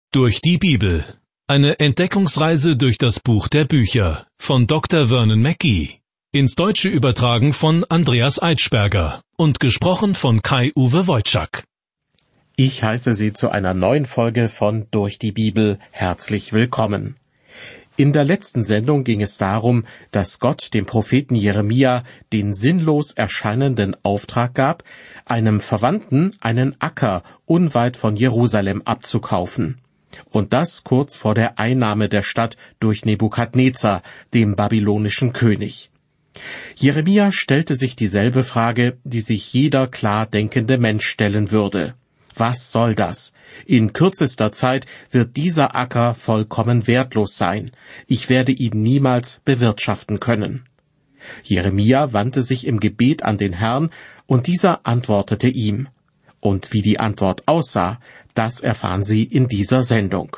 Durch die Bibel. Eine Entdeckungsreise durch das Buch der Bücher von Dr. Vernon Mackey. Ins Deutsche übertragen von Andreas Eitschberger und gesprochen von Kai-Uwe Wojczak. Ich heiße Sie zu einer neuen Folge von Durch die Bibel herzlich willkommen. In der letzten Sendung ging es darum, dass Gott dem Propheten Jeremia den sinnlos erscheinenden Auftrag gab, einem Verwandten einen Acker unweit von Jerusalem abzukaufen. Und das kurz vor der Einnahme der Stadt durch Nebukadnezar, dem babylonischen König. Jeremia stellte sich dieselbe Frage, die sich jeder klar denkende Mensch stellen würde. Was soll das? In kürzester Zeit wird dieser Acker vollkommen wertlos sein. Ich werde ihn niemals bewirtschaften können. Jeremia wandte sich im Gebet an den Herrn, und dieser antwortete ihm. Und wie die Antwort aussah, das erfahren Sie in dieser Sendung.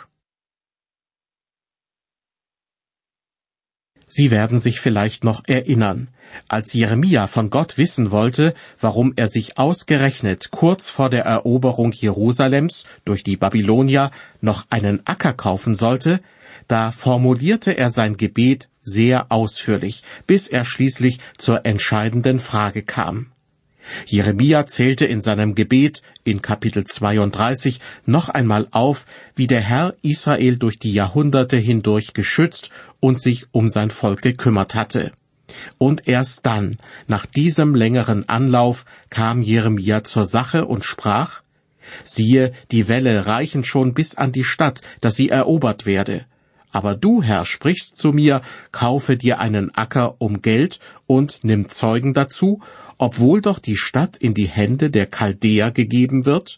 Sie werden sich vielleicht noch erinnern, als Jeremia von Gott wissen wollte, warum er sich ausgerechnet kurz vor der Eroberung Jerusalems durch die Babylonier noch einen Acker kaufen sollte, da formulierte er sein Gebet sehr ausführlich, bis er schließlich zur entscheidenden Frage kam. Jeremia zählte in seinem Gebet in Kapitel 32 noch einmal auf, wie der Herr Israel durch die Jahrhunderte hindurch geschützt und sich um sein Volk gekümmert hatte. Und erst dann, nach diesem längeren Anlauf, kam Jeremia zur Sache und sprach: Siehe, die Wälle reichen schon bis an die Stadt, dass sie erobert werde. Aber du, Herr, sprichst zu mir, kaufe dir einen Acker um Geld und nimm Zeugen dazu, obwohl doch die Stadt in die Hände der Chaldäer gegeben wird?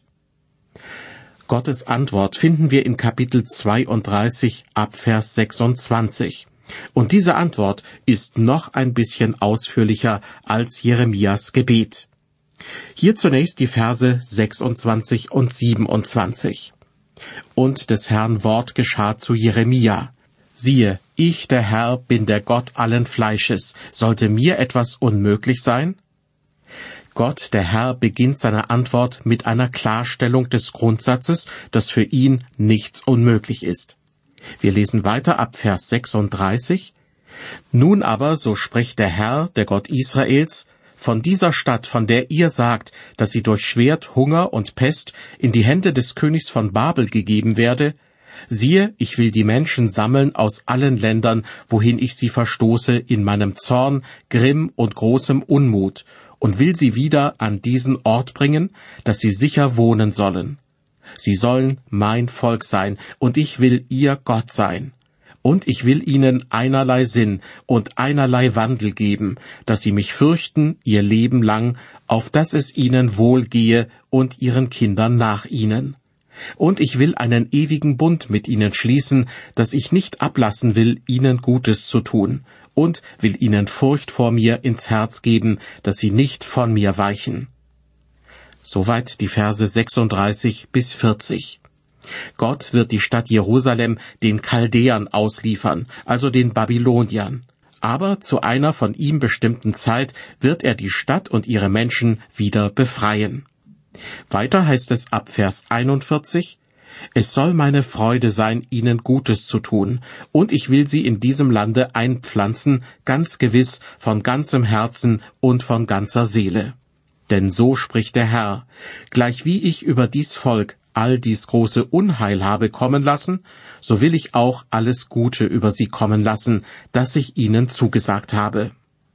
Gottes Antwort finden wir in Kapitel 32 ab Vers 26. Und diese Antwort ist noch ein bisschen ausführlicher als Jeremias Gebet. Hier zunächst die Verse 26 und 27. Und des Herrn Wort geschah zu Jeremia. Siehe, ich, der Herr, bin der Gott allen Fleisches. Sollte mir etwas unmöglich sein? Gott, der Herr, beginnt seine Antwort mit einer Klarstellung des Grundsatzes, dass für ihn nichts unmöglich ist. Wir lesen weiter ab Vers 36. Nun aber, so spricht der Herr, der Gott Israels, von dieser Stadt, von der ihr sagt, dass sie durch Schwert, Hunger und Pest in die Hände des Königs von Babel gegeben werde, siehe, ich will die Menschen sammeln aus allen Ländern, wohin ich sie verstoße, in meinem Zorn, Grimm und großem Unmut, und will sie wieder an diesen Ort bringen, dass sie sicher wohnen sollen. Sie sollen mein Volk sein, und ich will ihr Gott sein. Und ich will ihnen einerlei Sinn und einerlei Wandel geben, dass sie mich fürchten ihr Leben lang, auf dass es ihnen wohl gehe und ihren Kindern nach ihnen. Und ich will einen ewigen Bund mit ihnen schließen, dass ich nicht ablassen will, ihnen Gutes zu tun, und will ihnen Furcht vor mir ins Herz geben, dass sie nicht von mir weichen. Soweit die Verse 36 bis 40. Gott wird die Stadt Jerusalem den Chaldäern ausliefern, also den Babyloniern. Aber zu einer von ihm bestimmten Zeit wird er die Stadt und ihre Menschen wieder befreien. Weiter heißt es ab Vers 41, es soll meine Freude sein, ihnen Gutes zu tun, und ich will sie in diesem Lande einpflanzen, ganz gewiss, von ganzem Herzen und von ganzer Seele. Denn so spricht der Herr, gleichwie ich über dies Volk all dies große Unheil habe kommen lassen, so will ich auch alles Gute über sie kommen lassen, das ich ihnen zugesagt habe.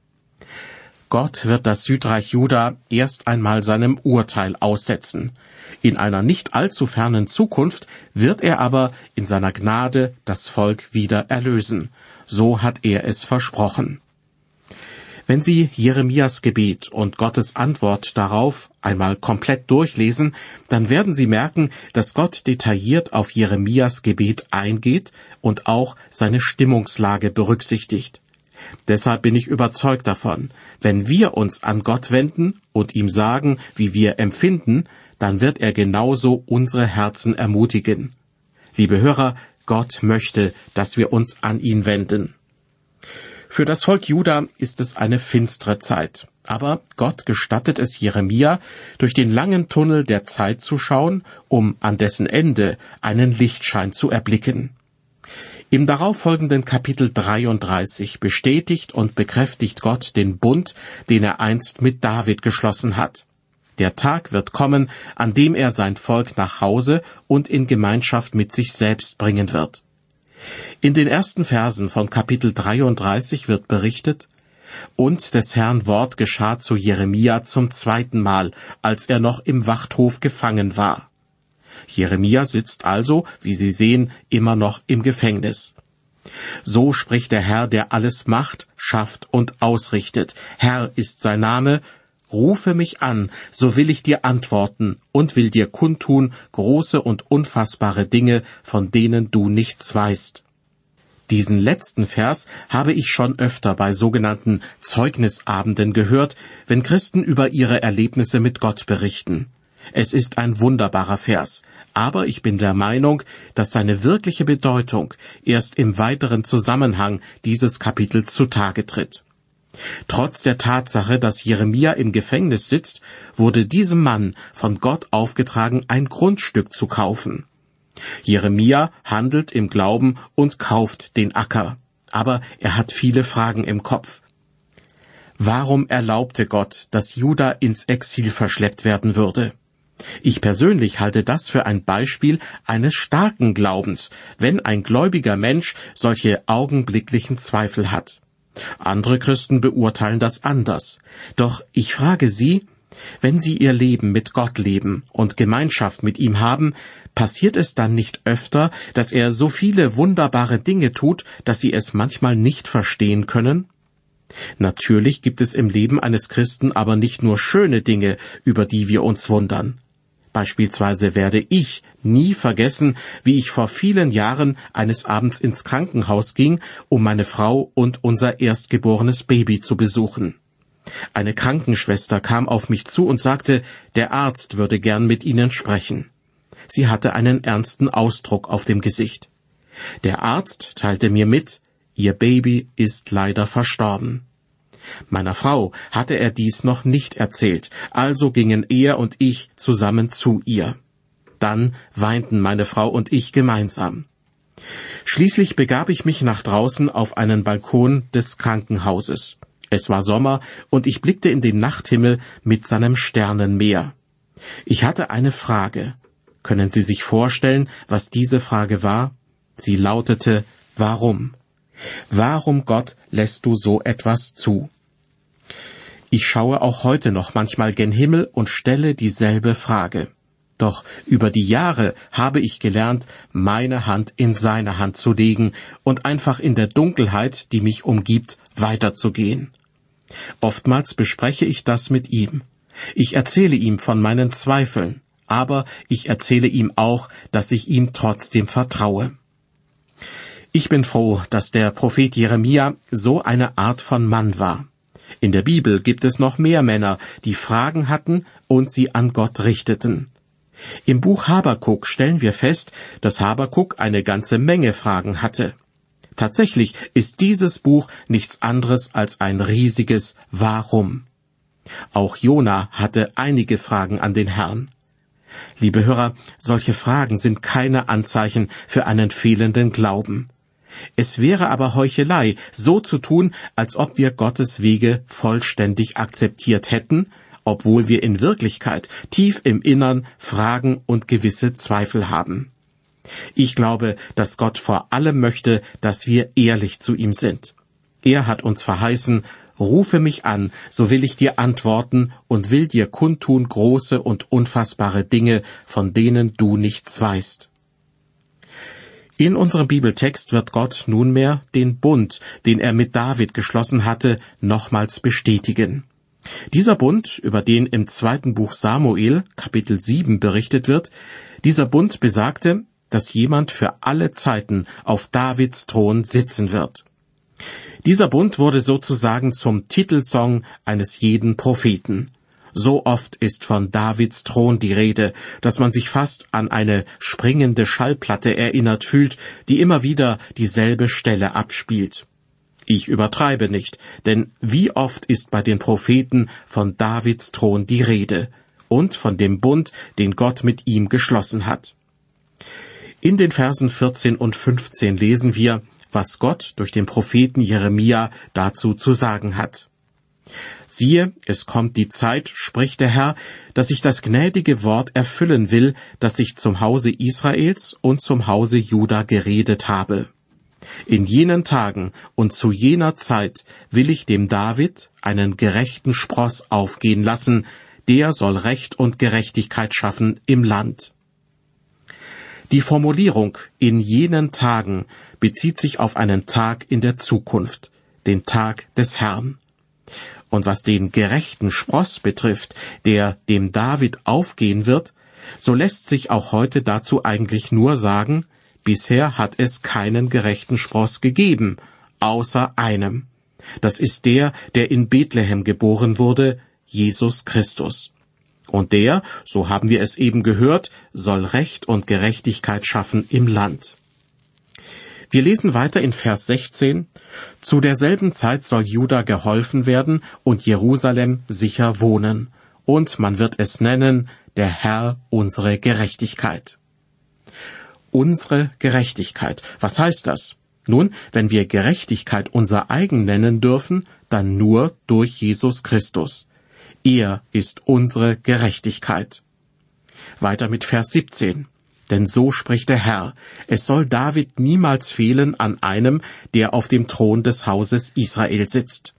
Gott wird das Südreich Juda erst einmal seinem Urteil aussetzen. In einer nicht allzu fernen Zukunft wird er aber in seiner Gnade das Volk wieder erlösen. So hat er es versprochen. Wenn Sie Jeremias Gebet und Gottes Antwort darauf einmal komplett durchlesen, dann werden Sie merken, dass Gott detailliert auf Jeremias Gebet eingeht und auch seine Stimmungslage berücksichtigt. Deshalb bin ich überzeugt davon, wenn wir uns an Gott wenden und ihm sagen, wie wir empfinden, dann wird er genauso unsere Herzen ermutigen. Liebe Hörer, Gott möchte, dass wir uns an ihn wenden. Für das Volk Juda ist es eine finstere Zeit. Aber Gott gestattet es Jeremia, durch den langen Tunnel der Zeit zu schauen, um an dessen Ende einen Lichtschein zu erblicken. Im darauffolgenden Kapitel 33 bestätigt und bekräftigt Gott den Bund, den er einst mit David geschlossen hat. Der Tag wird kommen, an dem er sein Volk nach Hause und in Gemeinschaft mit sich selbst bringen wird. In den ersten Versen von Kapitel 33 wird berichtet: Und des Herrn Wort geschah zu Jeremia zum zweiten Mal, als er noch im Wachthof gefangen war. Jeremia sitzt also, wie Sie sehen, immer noch im Gefängnis. So spricht der Herr, der alles macht, schafft und ausrichtet. Herr ist sein Name. Rufe mich an, so will ich dir antworten und will dir kundtun große und unfassbare Dinge, von denen du nichts weißt. Diesen letzten Vers habe ich schon öfter bei sogenannten Zeugnisabenden gehört, wenn Christen über ihre Erlebnisse mit Gott berichten. Es ist ein wunderbarer Vers, aber ich bin der Meinung, dass seine wirkliche Bedeutung erst im weiteren Zusammenhang dieses Kapitels zutage tritt. Trotz der Tatsache, dass Jeremia im Gefängnis sitzt, wurde diesem Mann von Gott aufgetragen, ein Grundstück zu kaufen. Jeremia handelt im Glauben und kauft den Acker, aber er hat viele Fragen im Kopf. Warum erlaubte Gott, dass Juda ins Exil verschleppt werden würde? Ich persönlich halte das für ein Beispiel eines starken Glaubens, wenn ein gläubiger Mensch solche augenblicklichen Zweifel hat. Andere Christen beurteilen das anders. Doch ich frage Sie, wenn Sie Ihr Leben mit Gott leben und Gemeinschaft mit ihm haben, passiert es dann nicht öfter, dass er so viele wunderbare Dinge tut, dass Sie es manchmal nicht verstehen können? Natürlich gibt es im Leben eines Christen aber nicht nur schöne Dinge, über die wir uns wundern. Beispielsweise werde ich nie vergessen, wie ich vor vielen Jahren eines Abends ins Krankenhaus ging, um meine Frau und unser erstgeborenes Baby zu besuchen. Eine Krankenschwester kam auf mich zu und sagte, der Arzt würde gern mit Ihnen sprechen. Sie hatte einen ernsten Ausdruck auf dem Gesicht. Der Arzt teilte mir mit, Ihr Baby ist leider verstorben. Meiner Frau hatte er dies noch nicht erzählt, also gingen er und ich zusammen zu ihr. Dann weinten meine Frau und ich gemeinsam. Schließlich begab ich mich nach draußen auf einen Balkon des Krankenhauses. Es war Sommer und ich blickte in den Nachthimmel mit seinem Sternenmeer. Ich hatte eine Frage. Können Sie sich vorstellen, was diese Frage war? Sie lautete, warum? Warum, Gott, lässt du so etwas zu? Ich schaue auch heute noch manchmal gen Himmel und stelle dieselbe Frage. Doch über die Jahre habe ich gelernt, meine Hand in seine Hand zu legen und einfach in der Dunkelheit, die mich umgibt, weiterzugehen. Oftmals bespreche ich das mit ihm. Ich erzähle ihm von meinen Zweifeln, aber ich erzähle ihm auch, dass ich ihm trotzdem vertraue. Ich bin froh, dass der Prophet Jeremia so eine Art von Mann war. In der Bibel gibt es noch mehr Männer, die Fragen hatten und sie an Gott richteten. Im Buch Habakuk stellen wir fest, dass Habakuk eine ganze Menge Fragen hatte. Tatsächlich ist dieses Buch nichts anderes als ein riesiges Warum. Auch Jona hatte einige Fragen an den Herrn. Liebe Hörer, solche Fragen sind keine Anzeichen für einen fehlenden Glauben. Es wäre aber Heuchelei, so zu tun, als ob wir Gottes Wege vollständig akzeptiert hätten, obwohl wir in Wirklichkeit tief im Innern Fragen und gewisse Zweifel haben. Ich glaube, dass Gott vor allem möchte, dass wir ehrlich zu ihm sind. Er hat uns verheißen, rufe mich an, so will ich dir antworten und will dir kundtun große und unfassbare Dinge, von denen du nichts weißt. In unserem Bibeltext wird Gott nunmehr den Bund, den er mit David geschlossen hatte, nochmals bestätigen. Dieser Bund, über den im 2. Buch Samuel, Kapitel 7 berichtet wird, dieser Bund besagte, dass jemand für alle Zeiten auf Davids Thron sitzen wird. Dieser Bund wurde sozusagen zum Titelsong eines jeden Propheten. So oft ist von Davids Thron die Rede, dass man sich fast an eine springende Schallplatte erinnert fühlt, die immer wieder dieselbe Stelle abspielt. Ich übertreibe nicht, denn wie oft ist bei den Propheten von Davids Thron die Rede und von dem Bund, den Gott mit ihm geschlossen hat. In den Versen 14 und 15 lesen wir, was Gott durch den Propheten Jeremia dazu zu sagen hat. Siehe, es kommt die Zeit, spricht der Herr, dass ich das gnädige Wort erfüllen will, das ich zum Hause Israels und zum Hause Juda geredet habe. In jenen Tagen und zu jener Zeit will ich dem David einen gerechten Spross aufgehen lassen, der soll Recht und Gerechtigkeit schaffen im Land. Die Formulierung in jenen Tagen bezieht sich auf einen Tag in der Zukunft, den Tag des Herrn. Und was den gerechten Spross betrifft, der dem David aufgehen wird, so lässt sich auch heute dazu eigentlich nur sagen, bisher hat es keinen gerechten Spross gegeben, außer einem. Das ist der, der in Bethlehem geboren wurde, Jesus Christus. Und der, so haben wir es eben gehört, soll Recht und Gerechtigkeit schaffen im Land. Wir lesen weiter in Vers 16, zu derselben Zeit soll Juda geholfen werden und Jerusalem sicher wohnen, und man wird es nennen, der Herr unsere Gerechtigkeit. Unsere Gerechtigkeit, was heißt das? Nun, wenn wir Gerechtigkeit unser eigen nennen dürfen, dann nur durch Jesus Christus. Er ist unsere Gerechtigkeit. Weiter mit Vers 17. Denn so spricht der Herr, es soll David niemals fehlen an einem, der auf dem Thron des Hauses Israel sitzt.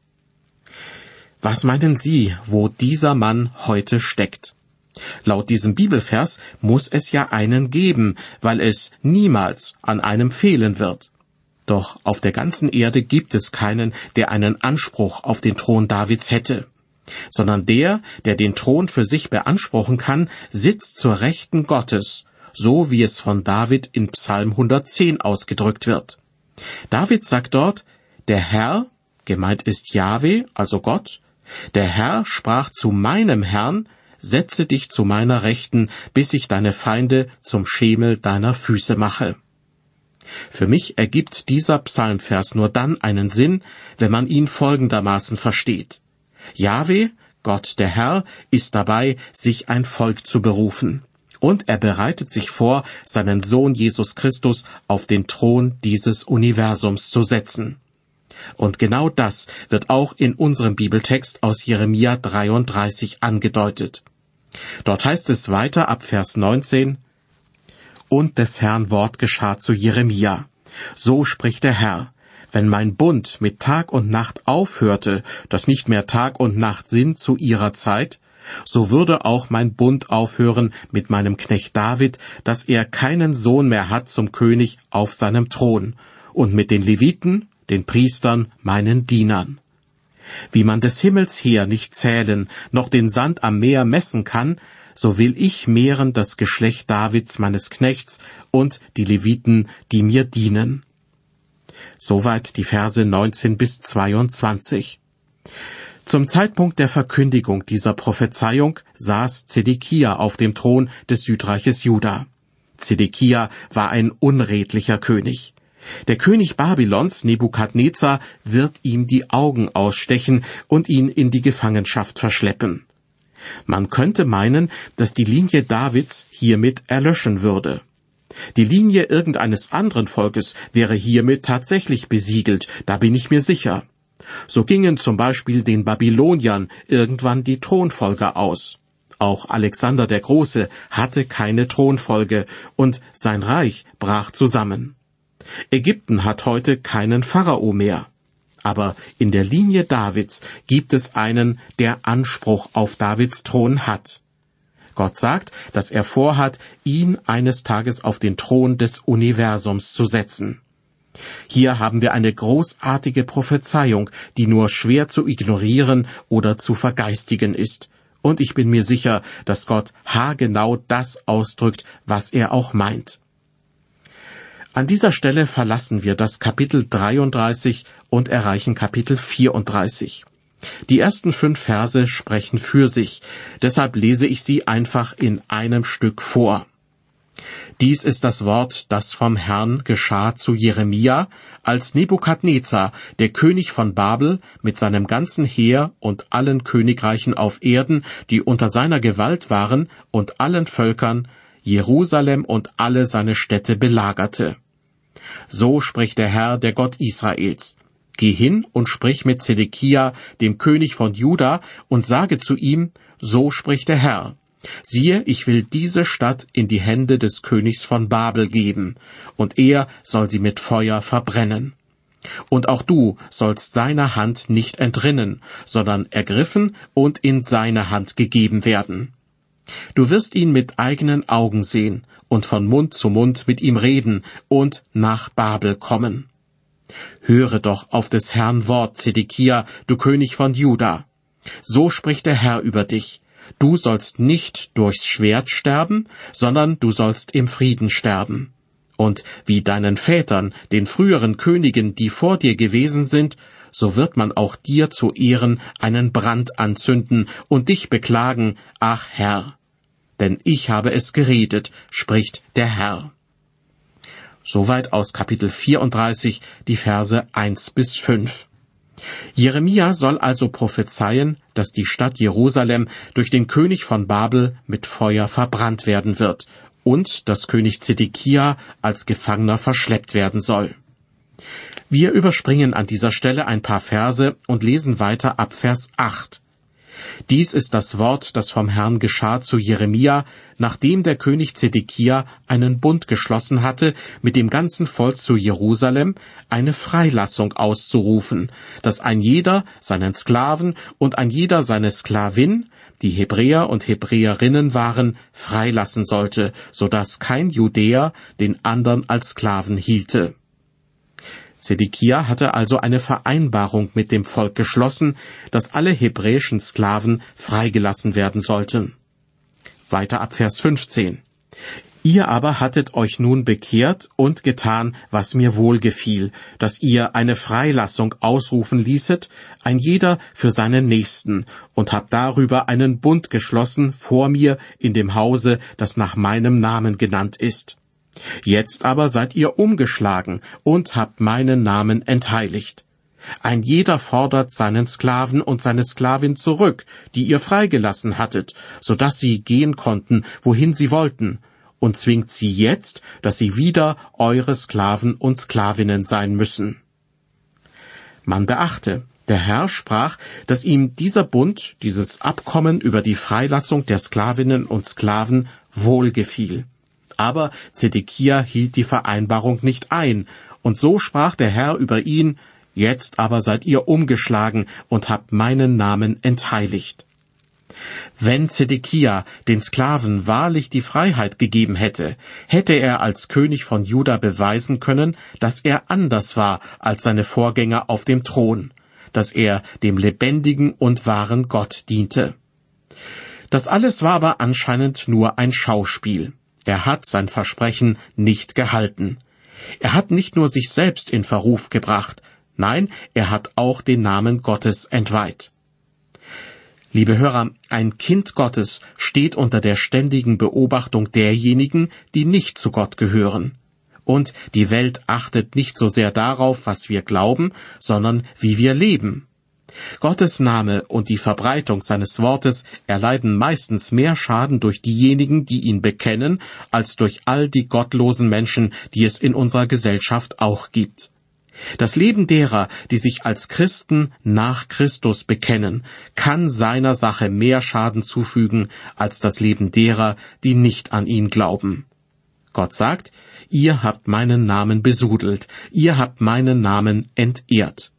Was meinen Sie, wo dieser Mann heute steckt? Laut diesem Bibelvers muss es ja einen geben, weil es niemals an einem fehlen wird. Doch auf der ganzen Erde gibt es keinen, der einen Anspruch auf den Thron Davids hätte, sondern der den Thron für sich beanspruchen kann, sitzt zur Rechten Gottes, so wie es von David in Psalm 110 ausgedrückt wird. David sagt dort, der Herr, gemeint ist Jahwe, also Gott, der Herr sprach zu meinem Herrn, setze dich zu meiner Rechten, bis ich deine Feinde zum Schemel deiner Füße mache. Für mich ergibt dieser Psalmvers nur dann einen Sinn, wenn man ihn folgendermaßen versteht. Jahwe, Gott der Herr, ist dabei, sich ein Volk zu berufen. Und er bereitet sich vor, seinen Sohn Jesus Christus auf den Thron dieses Universums zu setzen. Und genau das wird auch in unserem Bibeltext aus Jeremia 33 angedeutet. Dort heißt es weiter ab Vers 19, Und des Herrn Wort geschah zu Jeremia. So spricht der Herr, wenn mein Bund mit Tag und Nacht aufhörte, dass nicht mehr Tag und Nacht sind zu ihrer Zeit, so würde auch mein Bund aufhören mit meinem Knecht David, dass er keinen Sohn mehr hat zum König auf seinem Thron, und mit den Leviten, den Priestern, meinen Dienern. Wie man des Himmels her nicht zählen, noch den Sand am Meer messen kann, so will ich mehren das Geschlecht Davids meines Knechts und die Leviten, die mir dienen. Soweit die Verse 19 bis 22. Zum Zeitpunkt der Verkündigung dieser Prophezeiung saß Zedekia auf dem Thron des Südreiches Juda. Zedekia war ein unredlicher König. Der König Babylons, Nebukadnezar, wird ihm die Augen ausstechen und ihn in die Gefangenschaft verschleppen. Man könnte meinen, dass die Linie Davids hiermit erlöschen würde. Die Linie irgendeines anderen Volkes wäre hiermit tatsächlich besiegelt, da bin ich mir sicher. So gingen zum Beispiel den Babyloniern irgendwann die Thronfolger aus. Auch Alexander der Große hatte keine Thronfolge und sein Reich brach zusammen. Ägypten hat heute keinen Pharao mehr. Aber in der Linie Davids gibt es einen, der Anspruch auf Davids Thron hat. Gott sagt, dass er vorhat, ihn eines Tages auf den Thron des Universums zu setzen. Hier haben wir eine großartige Prophezeiung, die nur schwer zu ignorieren oder zu vergeistigen ist. Und ich bin mir sicher, dass Gott haargenau das ausdrückt, was er auch meint. An dieser Stelle verlassen wir das Kapitel 33 und erreichen Kapitel 34. Die ersten 5 Verse sprechen für sich, deshalb lese ich sie einfach in einem Stück vor. Dies ist das Wort, das vom Herrn geschah zu Jeremia, als Nebukadnezar, der König von Babel, mit seinem ganzen Heer und allen Königreichen auf Erden, die unter seiner Gewalt waren, und allen Völkern, Jerusalem und alle seine Städte belagerte. So spricht der Herr, der Gott Israels: Geh hin und sprich mit Zedekia, dem König von Juda, und sage zu ihm: So spricht der Herr: Siehe, ich will diese Stadt in die Hände des Königs von Babel geben, und er soll sie mit Feuer verbrennen. Und auch du sollst seiner Hand nicht entrinnen, sondern ergriffen und in seine Hand gegeben werden. Du wirst ihn mit eigenen Augen sehen und von Mund zu Mund mit ihm reden und nach Babel kommen. Höre doch auf des Herrn Wort, Zedekia, du König von Juda. So spricht der Herr über dich: Du sollst nicht durchs Schwert sterben, sondern du sollst im Frieden sterben. Und wie deinen Vätern, den früheren Königen, die vor dir gewesen sind, so wird man auch dir zu Ehren einen Brand anzünden und dich beklagen: Ach Herr! Denn ich habe es geredet, spricht der Herr. Soweit aus Kapitel 34, die Verse 1-5. Jeremia soll also prophezeien, dass die Stadt Jerusalem durch den König von Babel mit Feuer verbrannt werden wird und dass König Zedekia als Gefangener verschleppt werden soll. Wir überspringen an dieser Stelle ein paar Verse und lesen weiter ab Vers 8. Dies ist das Wort, das vom Herrn geschah zu Jeremia, nachdem der König Zedekia einen Bund geschlossen hatte, mit dem ganzen Volk zu Jerusalem eine Freilassung auszurufen, dass ein jeder seinen Sklaven und ein jeder seine Sklavin, die Hebräer und Hebräerinnen waren, freilassen sollte, so dass kein Judäer den anderen als Sklaven hielte. Zedekia hatte also eine Vereinbarung mit dem Volk geschlossen, dass alle hebräischen Sklaven freigelassen werden sollten. Weiter ab Vers 15. Ihr aber hattet euch nun bekehrt und getan, was mir wohlgefiel, dass ihr eine Freilassung ausrufen ließet, ein jeder für seinen Nächsten, und habt darüber einen Bund geschlossen vor mir in dem Hause, das nach meinem Namen genannt ist. Jetzt aber seid ihr umgeschlagen und habt meinen Namen entheiligt. Ein jeder fordert seinen Sklaven und seine Sklavin zurück, die ihr freigelassen hattet, so dass sie gehen konnten, wohin sie wollten, und zwingt sie jetzt, dass sie wieder eure Sklaven und Sklavinnen sein müssen. Man beachte, der Herr sprach, dass ihm dieser Bund, dieses Abkommen über die Freilassung der Sklavinnen und Sklaven wohlgefiel. Aber Zedekia hielt die Vereinbarung nicht ein, und so sprach der Herr über ihn: Jetzt aber seid ihr umgeschlagen und habt meinen Namen entheiligt. Wenn Zedekia den Sklaven wahrlich die Freiheit gegeben hätte, hätte er als König von Juda beweisen können, dass er anders war als seine Vorgänger auf dem Thron, dass er dem lebendigen und wahren Gott diente. Das alles war aber anscheinend nur ein Schauspiel. Er hat sein Versprechen nicht gehalten. Er hat nicht nur sich selbst in Verruf gebracht, nein, er hat auch den Namen Gottes entweiht. Liebe Hörer, ein Kind Gottes steht unter der ständigen Beobachtung derjenigen, die nicht zu Gott gehören. Und die Welt achtet nicht so sehr darauf, was wir glauben, sondern wie wir leben. Gottes Name und die Verbreitung seines Wortes erleiden meistens mehr Schaden durch diejenigen, die ihn bekennen, als durch all die gottlosen Menschen, die es in unserer Gesellschaft auch gibt. Das Leben derer, die sich als Christen nach Christus bekennen, kann seiner Sache mehr Schaden zufügen, als das Leben derer, die nicht an ihn glauben. Gott sagt: Ihr habt meinen Namen besudelt, ihr habt meinen Namen entehrt.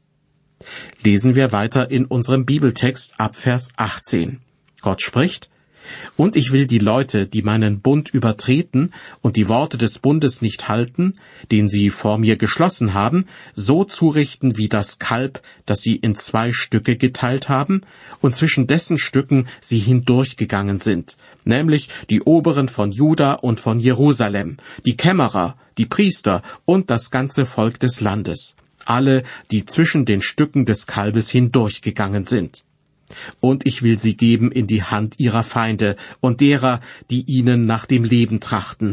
Lesen wir weiter in unserem Bibeltext ab Vers 18. Gott spricht: Und ich will die Leute, die meinen Bund übertreten und die Worte des Bundes nicht halten, den sie vor mir geschlossen haben, so zurichten wie das Kalb, das sie in 2 Stücke geteilt haben und zwischen dessen Stücken sie hindurchgegangen sind, nämlich die Oberen von Juda und von Jerusalem, die Kämmerer, die Priester und das ganze Volk des Landes, alle, die zwischen den Stücken des Kalbes hindurchgegangen sind. Und ich will sie geben in die Hand ihrer Feinde und derer, die ihnen nach dem Leben trachten.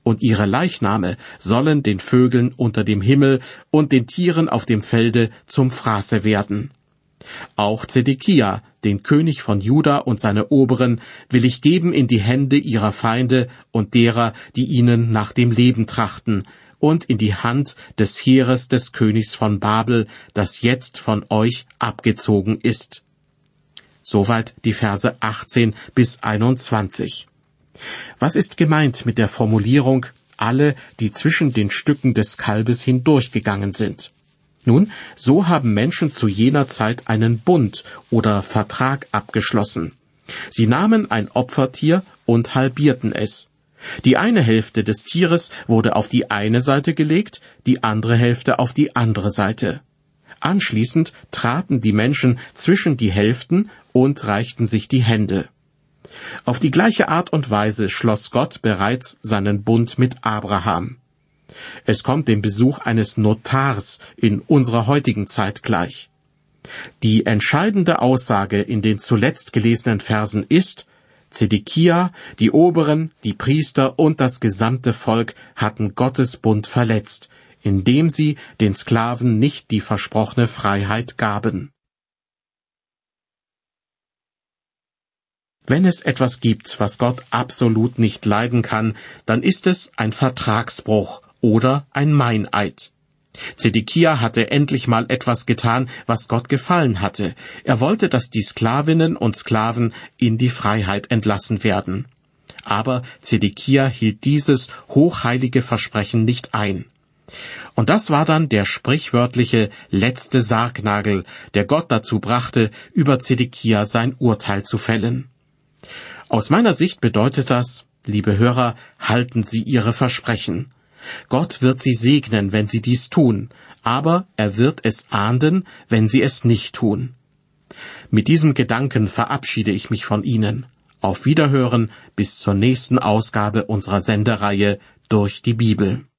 und ihre Leichname sollen den Vögeln unter dem Himmel und den Tieren auf dem Felde zum Fraße werden. Auch Zedekia, den König von Juda und seine Oberen, will ich geben in die Hände ihrer Feinde und derer, die ihnen nach dem Leben trachten, und in die Hand des Heeres des Königs von Babel, das jetzt von euch abgezogen ist. Soweit die Verse 18 bis 21. Was ist gemeint mit der Formulierung, alle, die zwischen den Stücken des Kalbes hindurchgegangen sind? Nun, so haben Menschen zu jener Zeit einen Bund oder Vertrag abgeschlossen. Sie nahmen ein Opfertier und halbierten es. Die eine Hälfte des Tieres wurde auf die eine Seite gelegt, die andere Hälfte auf die andere Seite. Anschließend traten die Menschen zwischen die Hälften und reichten sich die Hände. Auf die gleiche Art und Weise schloss Gott bereits seinen Bund mit Abraham. Es kommt dem Besuch eines Notars in unserer heutigen Zeit gleich. Die entscheidende Aussage in den zuletzt gelesenen Versen ist, Zedekia, die Oberen, die Priester und das gesamte Volk hatten Gottes Bund verletzt, indem sie den Sklaven nicht die versprochene Freiheit gaben. Wenn es etwas gibt, was Gott absolut nicht leiden kann, dann ist es ein Vertragsbruch oder ein Meineid. Zedekia hatte endlich mal etwas getan, was Gott gefallen hatte. Er wollte, dass die Sklavinnen und Sklaven in die Freiheit entlassen werden. Aber Zedekia hielt dieses hochheilige Versprechen nicht ein. Und das war dann der sprichwörtliche letzte Sargnagel, der Gott dazu brachte, über Zedekia sein Urteil zu fällen. Aus meiner Sicht bedeutet das, liebe Hörer, halten Sie Ihre Versprechen. Gott wird Sie segnen, wenn Sie dies tun, aber er wird es ahnden, wenn Sie es nicht tun. Mit diesem Gedanken verabschiede ich mich von Ihnen. Auf Wiederhören bis zur nächsten Ausgabe unserer Sendereihe Durch die Bibel.